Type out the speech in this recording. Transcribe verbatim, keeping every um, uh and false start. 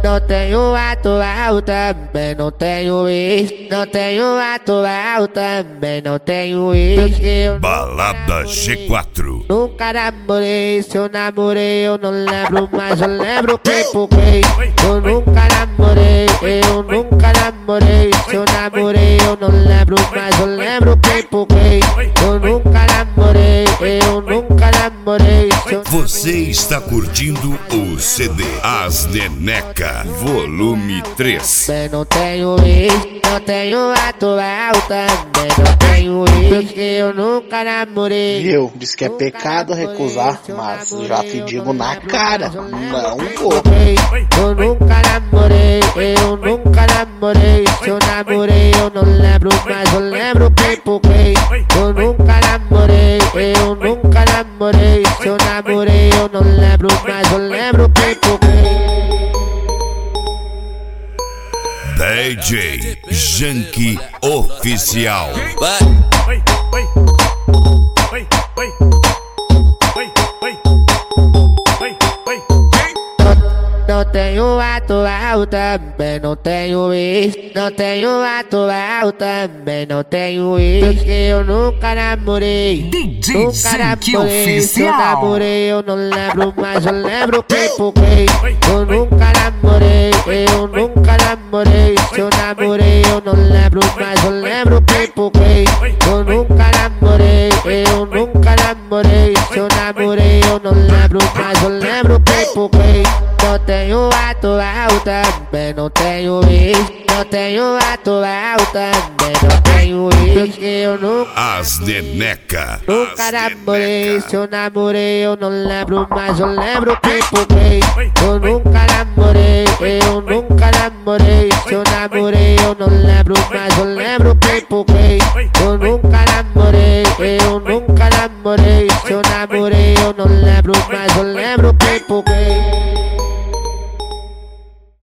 Não tenho atual, também não tenho ex. Não tenho atual, também não tenho ex. Eu Balada G quatro. nunca namorei, se eu namorei eu não lembro, mas eu lembro quem por quem. Eu nunca namorei, eu nunca namorei, se eu namorei eu não lembro, mas eu lembro quem por quem. Eu nunca namorei, eu nunca namorei, se eu... Você está curtindo o C D As Neneca, volume três. Também não tenho ex, não tenho atual, também não tenho ex, porque eu nunca namorei. Viu? Diz que é pecado recusar, mas já te digo na cara, não vou. Eu nunca namorei, eu nunca namorei, se eu namorei eu não lembro, mas eu lembro quem por quem. Eu nunca namorei, eu nunca namorei, se eu namorei eu não lembro, mas eu lembro quem por quem. D J Janky Oficial. Não tenho atual, também não tenho ex. Não tenho atual, também não tenho ex, porque eu nunca namorei. D J Nunca Janky namorei, se eu Oficial. namorei eu não lembro, mas eu lembro quem por quem. Eu nunca namorei, eu nunca namorei, se eu namorei eu não lembro, mas eu lembro quem por quem. Eu nunca namorei, eu nunca namorei, se eu namorei eu não lembro, mas eu lembro quem por quem. Não tenho atual, também não tenho ex. Não tenho atual, também não tenho ex, porque eu nunca... As Neneca. Nunca As namorei, Neneca. se eu namorei eu não lembro, mas eu lembro quem por quem. Eu nunca namorei, eu nunca namorei, se eu namorei eu não lembro, mas eu lembro quem por quem. Eu nunca namorei, eu nunca namorei, se eu namorei eu não lembro, mas eu lembro quem por quem.